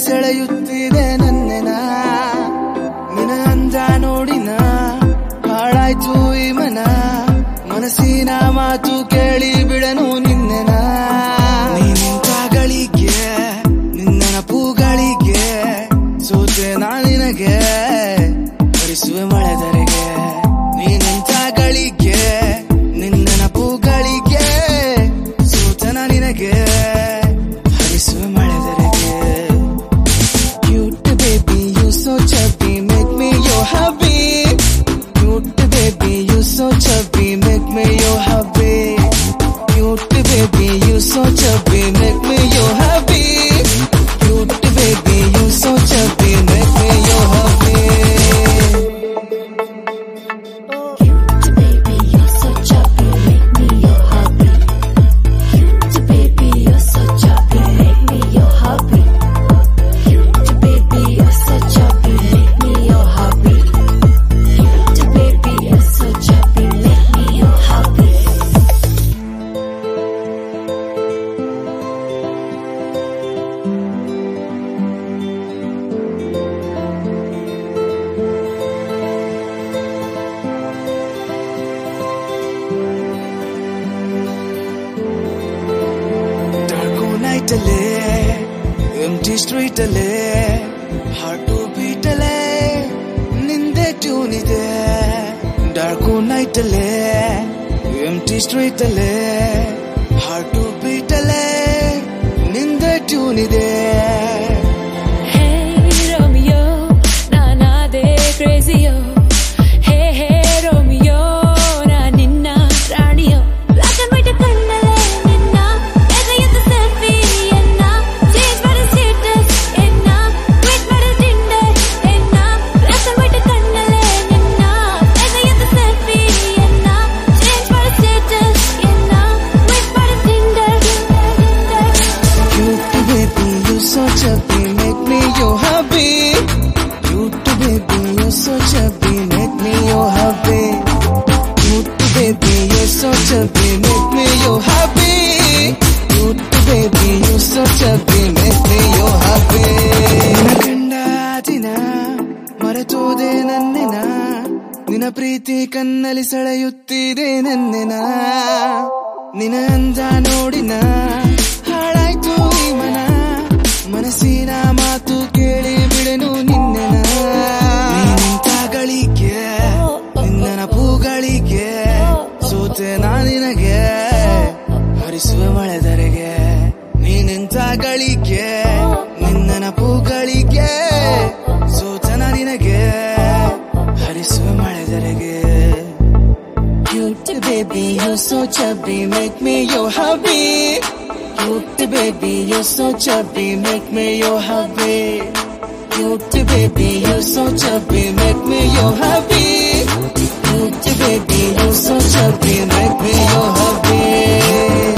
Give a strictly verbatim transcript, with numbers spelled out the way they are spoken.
ಸೆಳೆಯುತ್ತಿದೆ ನನ್ನೆನ ನಿನ ಅಂದ ನೋಡಿನ ಹಾಳಾಯ್ತು ಈ ಮನ ಮನಸ್ಸಿನ ಮಾತು ಕೇಳಿ ಬಿಡನು ನಿನ್ನೆನ ನೀನಿಂತಗಳಿಗೆ ನಿನ್ನ ಪೂಗಳಿಗೆ ಸೋತೆ ನಾನಿನಗೆ ಹರಿಸುವೆ ಮಳೆದರೆಗೆ ನೀನಿಂತಗಳಿಗೆ ನಿನ್ನ ಪೂಗಳಿಗೆ ಸೋತ ನಾನಿನಗೆ ಹರಿಸುವೆ ಮಳೆದರೆಗೆ Cute baby you so chubby make me your hubby Cute baby you so chubby make me your hubby Cute baby you so chubby make me your hubby Cute baby you so chubby make me your hubby Cute baby you're so chubby make me your hubby Cute baby you're so chubby make me your hubby Cute baby you're so chubby make me your hubby Cute baby you're so chubby make me your hubby Darko night alle empty street alle heart to beat alle ninde tune ide Darko night alle empty street alle heart to beat alle ninde tune ide Hey Romeo naanade crazy yo Hey hey Romeo na ninna raniyo Black and white kannale ninna egayattu selfie enna change madu status enna quit madu Tinder enna Black and white kannale ninna egayattu selfie enna change madu status enna quit madu Tinder Cute baby you so chubby make me your hubby Cute baby you so chubby make me your hubby Cute baby you so chubby make me your hubby Cute baby you so chubby make me your hubby ನಿನ್ನ ಕಂಡ ದಿನ ಮರೆತೋದೆ ನನ್ನೆನ ನಿನ್ನ ಪ್ರೀತಿ ಕಣ್ಣಲ್ಲಿ ಸೆಳೆಯುತ್ತಿದೆ ನನ್ನೆನ ನಿನ್ನ ಅಂದ ನೋಡಿನ ಹಾಳಾಯ್ತು ಈ ಮನ ಮನಸ್ಸಿನ ಮಾತು ಕೇಳಿ ಬಿಡೆನು ನಿನ್ನೆನ ನೀನಿಂತಗಳಿಗೆ ನಿನ್ನ ಪೂಗಳಿಗೆ ಸೋತೆ ನಾನಿನಗೆ ಹರಿಸುವೆ ಮಳೆದರೆಗೆ ನೀನಿಂತಗಳಿಗೆ ನಿನ್ನ ಪೂಗಳಿಗೆ ಸೋತ ನಾನಿನಗೆ ಹರಿಸುವೆ ಮಳೆದರೆಗೆ Cute baby you're so chubby make me your hubby Cute baby you're so chubby make me your hubby Cute baby you're so chubby make me your hubby Cute baby you're so chubby make me your hubby